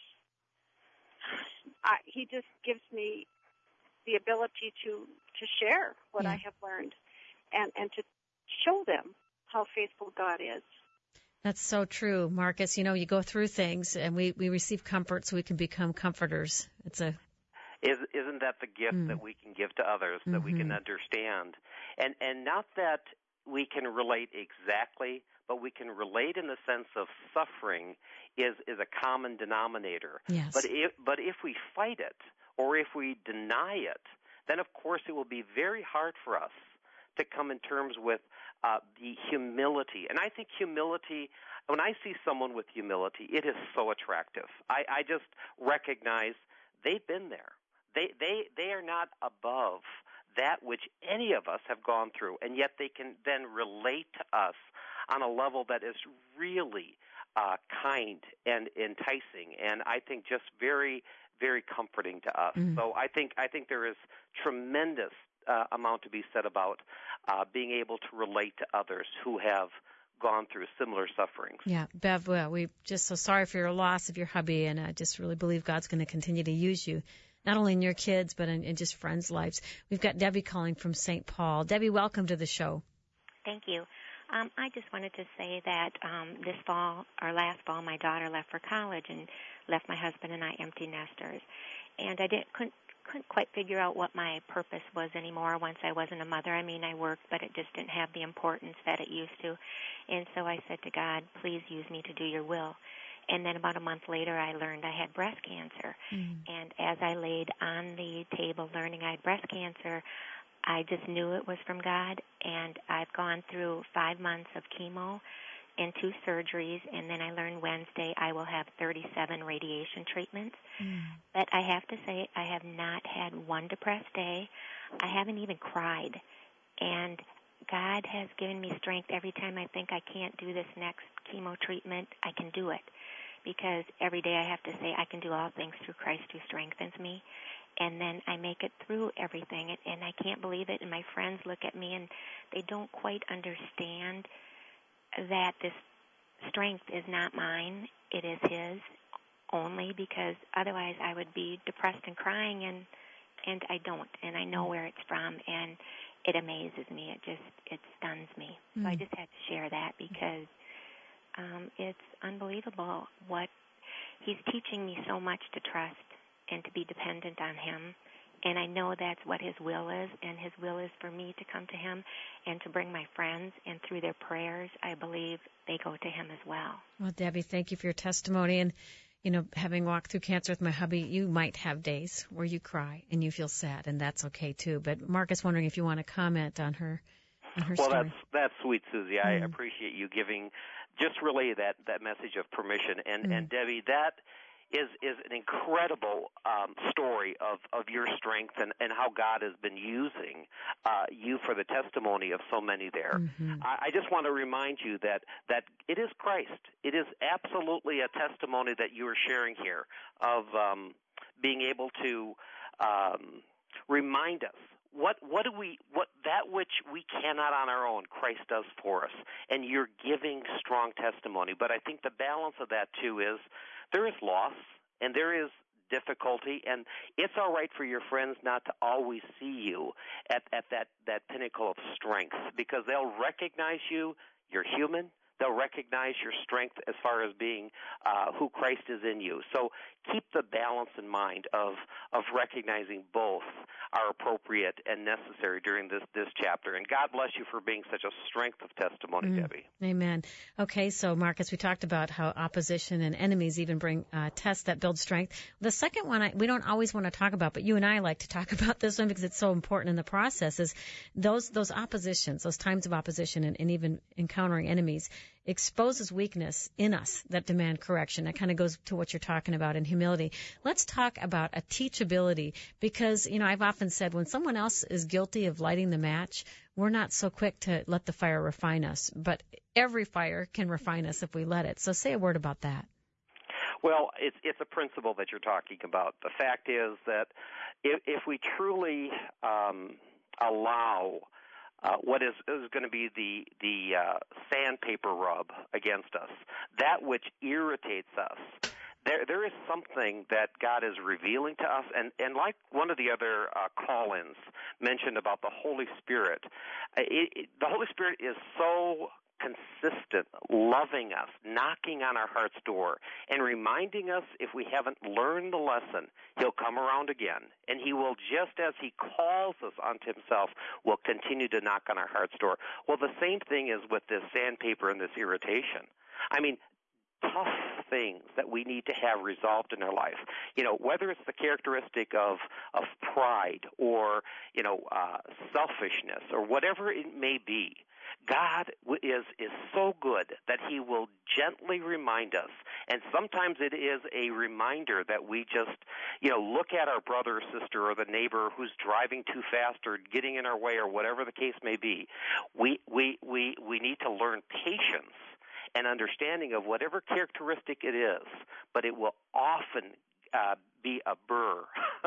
I, he just gives me the ability to, to share what yeah. I have learned and, and to show them how faithful God is. That's so true, Marcus. You know, you go through things and we, we receive comfort so we can become comforters. It's a Is, isn't that the gift mm. that we can give to others, that mm-hmm. we can understand? And and not that we can relate exactly, but we can relate in the sense of suffering is, is a common denominator. Yes. But if, but if we fight it or if we deny it, then of course it will be very hard for us to come in terms with uh, the humility. And I think humility, when I see someone with humility, it is so attractive. I, I just recognize they've been there. They, they, they are not above that which any of us have gone through, and yet they can then relate to us on a level that is really uh, kind and enticing, and I think just very, very comforting to us. Mm. So I think I think there is tremendous uh, amount to be said about uh, being able to relate to others who have gone through similar sufferings. Yeah, Bev, well, we're just so sorry for your loss of your hubby, and I just really believe God's going to continue to use you, not only in your kids, but in, in just friends' lives. We've got Debbie calling from Saint Paul. Debbie, welcome to the show. Thank you. Um, I just wanted to say that um, this fall, or last fall, my daughter left for college and left my husband and I empty nesters. And I didn't, couldn't, couldn't quite figure out what my purpose was anymore once I wasn't a mother. I mean, I worked, but it just didn't have the importance that it used to. And so I said to God, please use me to do your will. And then about a month later, I learned I had breast cancer. Mm. And as I laid on the table learning I had breast cancer, I just knew it was from God. And I've gone through five months of chemo and two surgeries. And then I learned Wednesday I will have thirty-seven radiation treatments. Mm. But I have to say I have not had one depressed day. I haven't even cried. And God has given me strength every time I think I can't do this next chemo treatment, I can do it. Because every day I have to say I can do all things through Christ who strengthens me. And then I make it through everything. And I can't believe it. And my friends look at me and they don't quite understand that this strength is not mine. It is His only, because otherwise I would be depressed and crying, and and I don't. And I know where it's from. And it amazes me. It just, it stuns me. Mm. So I just had to share that because um, it's unbelievable what He's teaching me so much to trust and to be dependent on Him. And I know that's what His will is, and His will is for me to come to Him and to bring my friends, and through their prayers, I believe they go to Him as well. Well, Debbie, thank you for your testimony. And, you know, having walked through cancer with my hubby, you might have days where you cry and you feel sad, and that's okay, too. But Marcus, wondering if you want to comment on her, on her well, story. Well, that's, that's sweet, Susie. I mm. appreciate you giving, just relay that, that message of permission. And, mm. and Debbie, that is is an incredible um, story of, of your strength and, and how God has been using uh, you for the testimony of so many there. Mm-hmm. I, I just want to remind you that, that it is Christ. It is absolutely a testimony that you are sharing here of um, being able to um, remind us What what do we what that which we cannot on our own, Christ does for us, and you're giving strong testimony. But I think the balance of that too is there is loss and there is difficulty, and it's all right for your friends not to always see you at at that that pinnacle of strength, because they'll recognize you. You're human. They'll recognize your strength as far as being uh, who Christ is in you. So keep the balance in mind of of recognizing both are appropriate and necessary during this, this chapter. And God bless you for being such a strength of testimony, mm. Debbie. Amen. Okay, so Marcus, we talked about how opposition and enemies even bring uh, tests that build strength. The second one I, we don't always want to talk about, but you and I like to talk about this one because it's so important in the process, is those those oppositions, those times of opposition and, and even encountering enemies exposes weakness in us that demand correction. That kind of goes to what you're talking about in humility. Let's talk about a teachability, because, you know, I've often said when someone else is guilty of lighting the match, we're not so quick to let the fire refine us. But every fire can refine us if we let it. So say a word about that. Well, it's it's a principle that you're talking about. The fact is that if, if we truly um, allow uh, what is, is going to be the the uh, sandpaper rub against us, that which irritates us, there there is something that God is revealing to us, and and like one of the other uh, call-ins mentioned about the Holy Spirit, it, it, the Holy Spirit is so consistent, loving us, knocking on our heart's door, and reminding us if we haven't learned the lesson, he'll come around again, and he will, just as he calls us unto himself, will continue to knock on our heart's door. Well, the same thing is with this sandpaper and this irritation. I mean, tough things that we need to have resolved in our life. You know, whether it's the characteristic of of pride or, you know, uh, selfishness or whatever it may be, God is is so good that he will gently remind us. And sometimes it is a reminder that we just, you know, look at our brother or sister or the neighbor who's driving too fast or getting in our way or whatever the case may be. We we we, we need to learn patience and understanding of whatever characteristic it is, but it will often uh, be a burr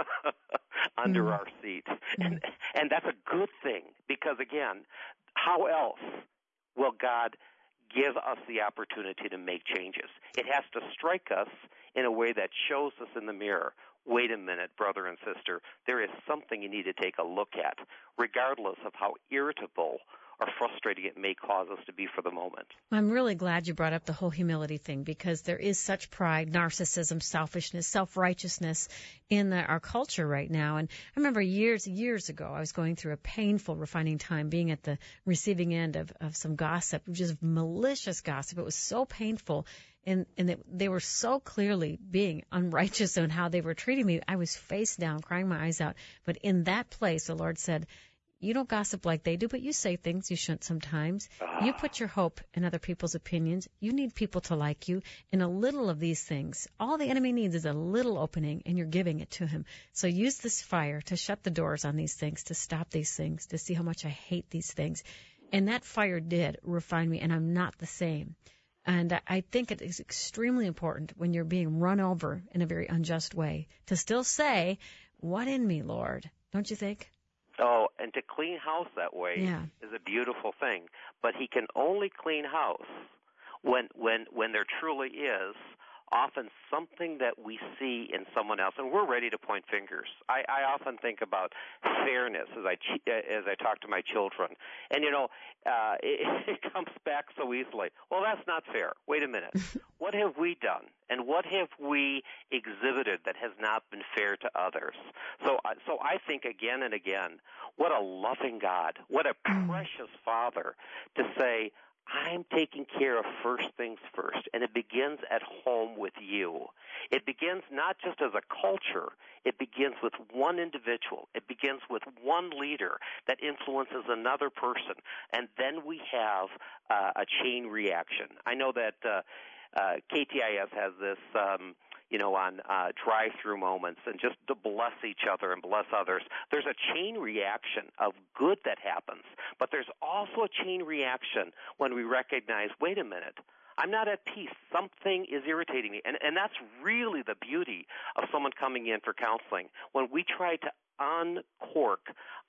under mm. our seat. Mm. And, and that's a good thing because, again, how else will God give us the opportunity to make changes? It has to strike us in a way that shows us in the mirror, wait a minute, brother and sister, there is something you need to take a look at, regardless of how irritable or frustrating it may cause us to be for the moment. I'm really glad you brought up the whole humility thing because there is such pride, narcissism, selfishness, self-righteousness in the, our culture right now. And I remember years, years ago, I was going through a painful refining time being at the receiving end of, of some gossip, just malicious gossip. It was so painful. And, and it, they were so clearly being unrighteous in how they were treating me. I was face down, crying my eyes out. But in that place, the Lord said, you don't gossip like they do, but you say things you shouldn't sometimes. Ah. You put your hope in other people's opinions. You need people to like you. And a little of these things, all the enemy needs is a little opening, and you're giving it to him. So use this fire to shut the doors on these things, to stop these things, to see how much I hate these things. And that fire did refine me, and I'm not the same. And I think it is extremely important when you're being run over in a very unjust way to still say, what in me, Lord? Don't you think? Oh, and to clean house that way yeah. is a beautiful thing. But he can only clean house when when when there truly is often something that we see in someone else, and we're ready to point fingers. I, I often think about fairness as I as I talk to my children, and you know, uh, it, it comes back so easily. Well, that's not fair. Wait a minute. What have we done, and what have we exhibited that has not been fair to others? So, so I think again and again, what a loving God, what a precious Father to say, I'm taking care of first things first, and it begins at home with you. It begins not just as a culture. It begins with one individual. It begins with one leader that influences another person, and then we have uh, a chain reaction. I know that uh, uh, K T I S has this um, you know, on uh, drive-through moments and just to bless each other and bless others. There's a chain reaction of good that happens, but there's also a chain reaction when we recognize, wait a minute, I'm not at peace. Something is irritating me. And, and that's really the beauty of someone coming in for counseling. When we try to uncork,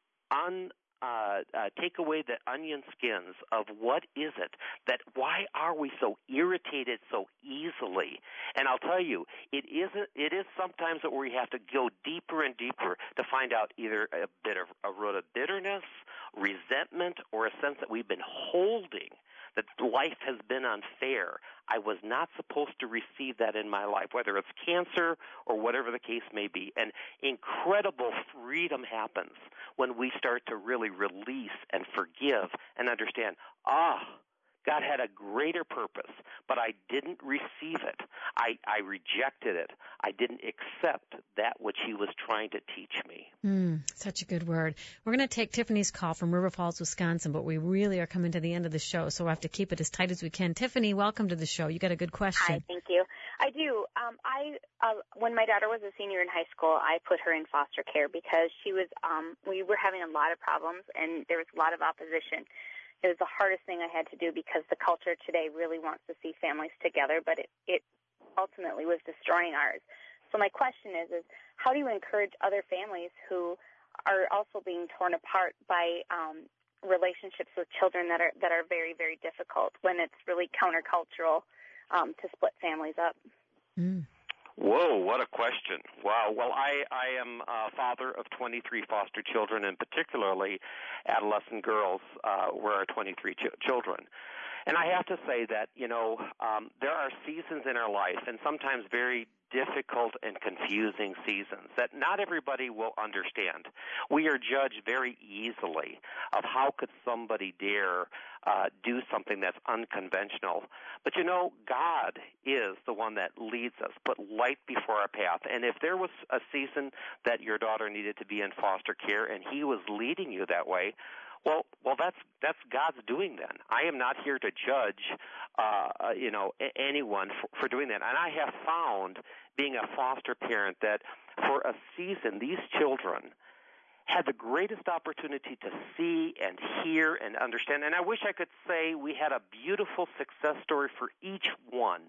un Uh, uh, take away the onion skins of what is it that why are we so irritated so easily? And I'll tell you, it isn't. It is sometimes that we have to go deeper and deeper to find out either a bit of a root of bitterness, resentment, or a sense that we've been holding that life has been unfair. I was not supposed to receive that in my life, whether it's cancer or whatever the case may be. And incredible freedom happens when we start to really release and forgive and understand, ah, God had a greater purpose, but I didn't receive it. I, I rejected it. I didn't accept that which he was trying to teach me. Mm, such a good word. We're going to take Tiffany's call from River Falls, Wisconsin, but we really are coming to the end of the show, so we'll have to keep it as tight as we can. Tiffany, welcome to the show. You got a good question. Hi, thank you. I do. Um, I uh, when my daughter was a senior in high school, I put her in foster care because she was. Um, we were having a lot of problems, and there was a lot of opposition. It was the hardest thing I had to do because the culture today really wants to see families together, but it, it ultimately was destroying ours. So my question is, is how do you encourage other families who are also being torn apart by um, relationships with children that are that are very, very difficult when it's really countercultural um, to split families up? Mm. Whoa, what a question. Wow. Well, I, I am a father of twenty-three foster children, and particularly adolescent girls uh, were our twenty-three ch- children. And I have to say that, you know, um, there are seasons in our life, and sometimes very difficult and confusing seasons that not everybody will understand. We are judged very easily of how could somebody dare uh, do something that's unconventional. But, you know, God is the one that leads us, put light before our path. And if there was a season that your daughter needed to be in foster care and he was leading you that way, Well, well, that's that's God's doing then. I am not here to judge, uh, you know, a- anyone for, for doing that. And I have found, being a foster parent, that for a season, these children had the greatest opportunity to see and hear and understand. And I wish I could say we had a beautiful success story for each one.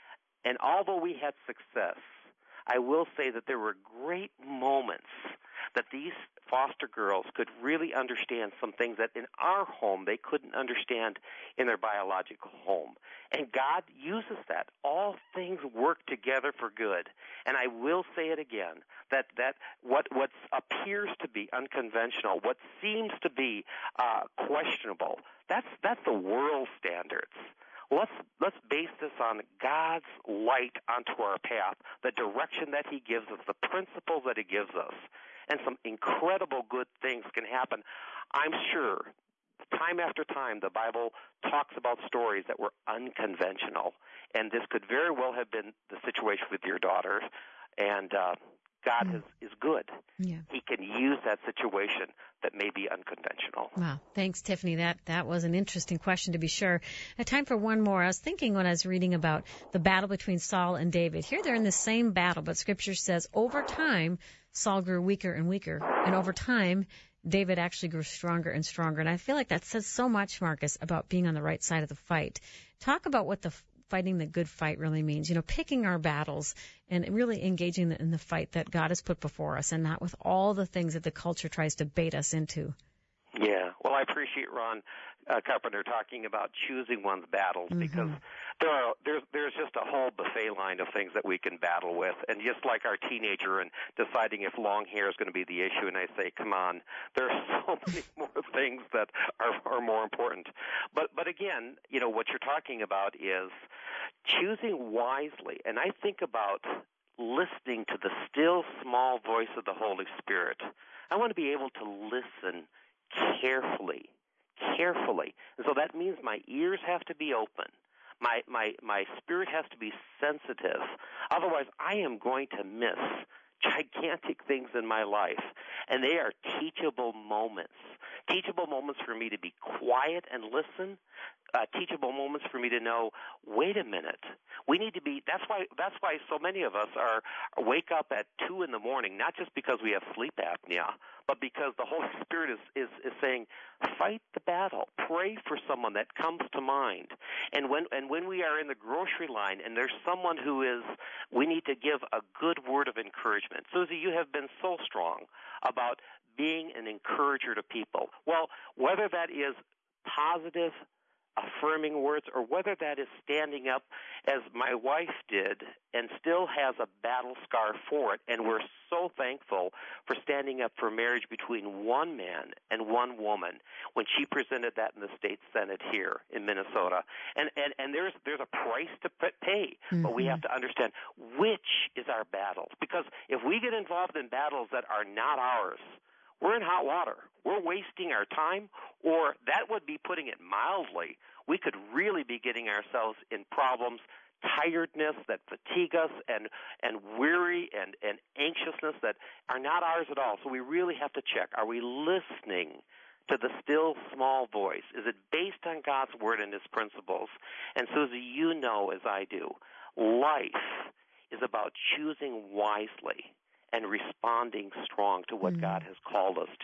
And although we had success, I will say that there were great moments that these foster girls could really understand some things that in our home they couldn't understand in their biological home. And God uses that. All things work together for good. And I will say it again, that, that what what appears to be unconventional, what seems to be uh, questionable, that's that's the world standards. Let's let's base this on God's light onto our path, the direction that He gives us, the principles that He gives us, and some incredible good things can happen. I'm sure time after time the Bible talks about stories that were unconventional, and this could very well have been the situation with your daughter, and uh, God is, is good. Yeah. He can use that situation that may be unconventional. Wow. Thanks, Tiffany. That that was an interesting question, to be sure. I have time for one more. I was thinking when I was reading about the battle between Saul and David. Here they're in the same battle, but Scripture says over time, Saul grew weaker and weaker, and over time, David actually grew stronger and stronger. And I feel like that says so much, Marcus, about being on the right side of the fight. Talk about what the fighting the good fight really means, you know, picking our battles and really engaging in the fight that God has put before us, and not with all the things that the culture tries to bait us into. Yeah, well, I appreciate Ron uh, Carpenter talking about choosing one's battles, Mm-hmm. because there are there's there's just a whole buffet line of things that we can battle with, and just like our teenager and deciding if long hair is going to be the issue, and I say, come on, there are so many more things that are, are more important. But but again, you know, what you're talking about is choosing wisely, and I think about listening to the still small voice of the Holy Spirit. I want to be able to listen carefully, carefully. And so that means my ears have to be open. My, my, my spirit has to be sensitive. Otherwise, I am going to miss gigantic things in my life. And they are teachable moments. Teachable moments for me to be quiet and listen. Uh, teachable moments for me to know, wait a minute, we need to be, that's why, that's why so many of us are, wake up at two in the morning, not just because we have sleep apnea, but because the Holy Spirit is, is, is saying, fight the battle, pray for someone that comes to mind. And when, and when we are in the grocery line and there's someone who is, we need to give a good word of encouragement. Susie, you have been so strong about being an encourager to people. Well, whether that is positive, affirming words, or whether that is standing up as my wife did and still has a battle scar for it, and we're so thankful for standing up for marriage between one man and one woman when she presented that in the state Senate here in Minnesota. And and, and there's there's a price to pay, mm-hmm. but we have to understand which is our battles. Because if we get involved in battles that are not ours, we're in hot water. We're wasting our time, or that would be putting it mildly. We could really be getting ourselves in problems, tiredness that fatigue us, and, and weary and, and anxiousness that are not ours at all. So we really have to check. Are we listening to the still small voice? Is it based on God's word and his principles? And Susie, you know as I do, life is about choosing wisely and responding strong to what mm. God has called us to.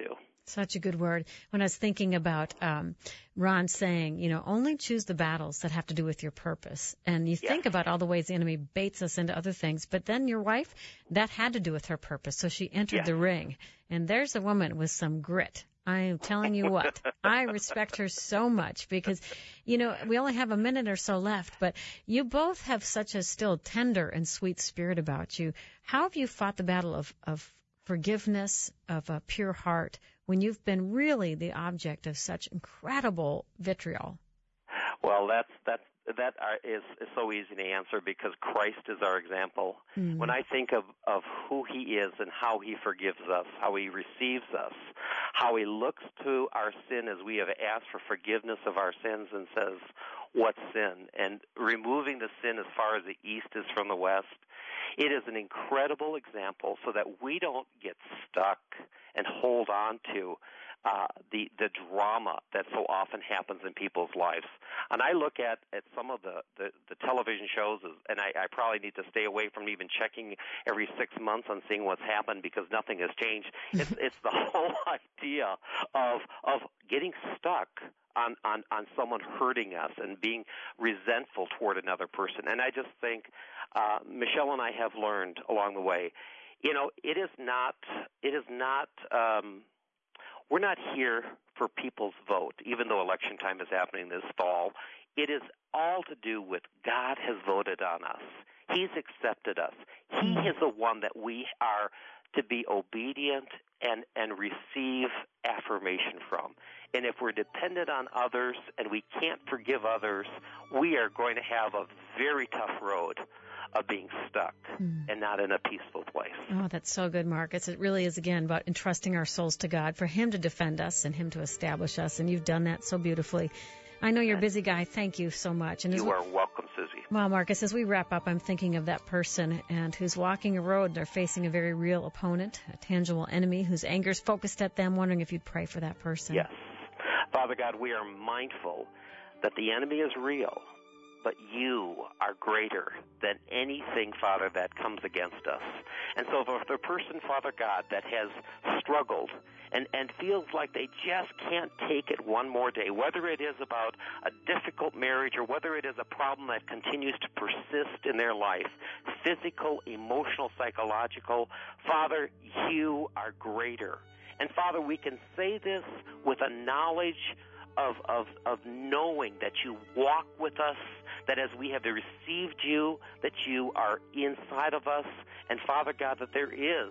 Such a good word. When I was thinking about um, Ron saying, you know, only choose the battles that have to do with your purpose. And you Yes. think about all the ways the enemy baits us into other things. But then your wife, that had to do with her purpose. So she entered Yes. the ring. And there's a woman with some grit. I am telling you what, I respect her so much because, you know, we only have a minute or so left, but you both have such a still tender and sweet spirit about you. How have you fought the battle of, of forgiveness, of a pure heart, when you've been really the object of such incredible vitriol? Well, that's that's that are, is, is so easy to answer because Christ is our example. Mm. When I think of of who He is and how He forgives us, how He receives us, how He looks to our sin as we have asked for forgiveness of our sins and says, "What sin?" and removing the sin as far as the east is from the west. It is an incredible example so that we don't get stuck and hold on to uh, the the drama that so often happens in people's lives. And I look at, at some of the, the, the television shows, and I, I probably need to stay away from even checking every six months on seeing what's happened because nothing has changed. It's, it's the whole idea of of getting stuck on, on, on someone hurting us and being resentful toward another person. And I just think uh, Michelle and I have learned along the way, you know, it is not, it is not, um, we're not here for people's vote, even though election time is happening this fall. It is all to do with God has voted on us. He's accepted us. He is the one that we are to be obedient and, and receive affirmation from. And if we're dependent on others and we can't forgive others, we are going to have a very tough road of being stuck mm. and not in a peaceful place. Oh, that's so good, Marcus. It really is, again, about entrusting our souls to God, for Him to defend us and Him to establish us, and you've done that so beautifully. I know you're a busy guy. Thank you so much. And you we, are welcome, Susie. Well, Marcus, as we wrap up, I'm thinking of that person and who's walking a road. They're facing a very real opponent, a tangible enemy whose anger is focused at them, wondering if you'd pray for that person. Yes. Father God, we are mindful that the enemy is real, but you are greater than anything, Father, that comes against us. And so for the person, Father God, that has struggled and, and feels like they just can't take it one more day, whether it is about a difficult marriage or whether it is a problem that continues to persist in their life, physical, emotional, psychological, Father, you are greater. And Father, we can say this with a knowledge of, of, of knowing that you walk with us, that as we have received you, that you are inside of us, and Father God, that there is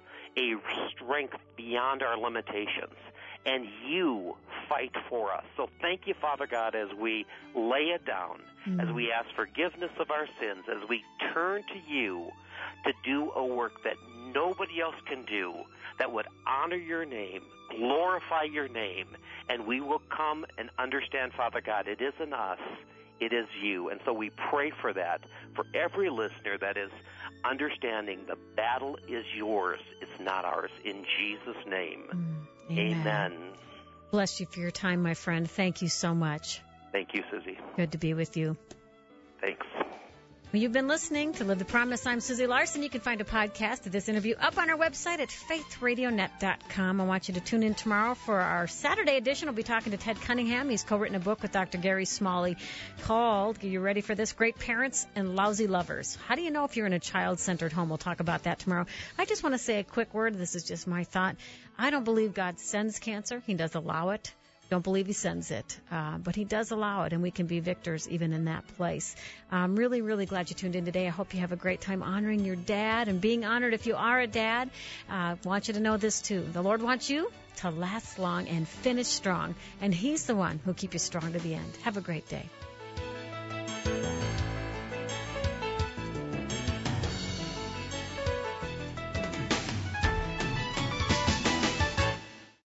a strength beyond our limitations, and you fight for us. So thank you, Father God, as we lay it down, mm-hmm. as we ask forgiveness of our sins, as we turn to you to do a work that nobody else can do, that would honor your name, glorify your name, and we will come and understand, Father God, it isn't us, it is you. And so we pray for that, for every listener that is understanding the battle is yours, it's not ours. In Jesus' name, mm, amen. Amen. Bless you for your time, my friend. Thank you so much. Thank you, Susie. Good to be with you. Thanks. Well, you've been listening to Live the Promise. I'm Susie Larson. You can find a podcast of this interview up on our website at faith radio net dot com. I want you to tune in tomorrow for our Saturday edition. We'll be talking to Ted Cunningham. He's co-written a book with Doctor Gary Smalley called, are you ready for this? Great Parents and Lousy Lovers. How do you know if you're in a child-centered home? We'll talk about that tomorrow. I just want to say a quick word. This is just my thought. I don't believe God sends cancer. He does allow it. Don't believe He sends it, uh, but He does allow it, and we can be victors even in that place. I'm really, really glad you tuned in today. I hope you have a great time honoring your dad and being honored if you are a dad. I uh, want you to know this, too. The Lord wants you to last long and finish strong, and He's the one who'll keep you strong to the end. Have a great day.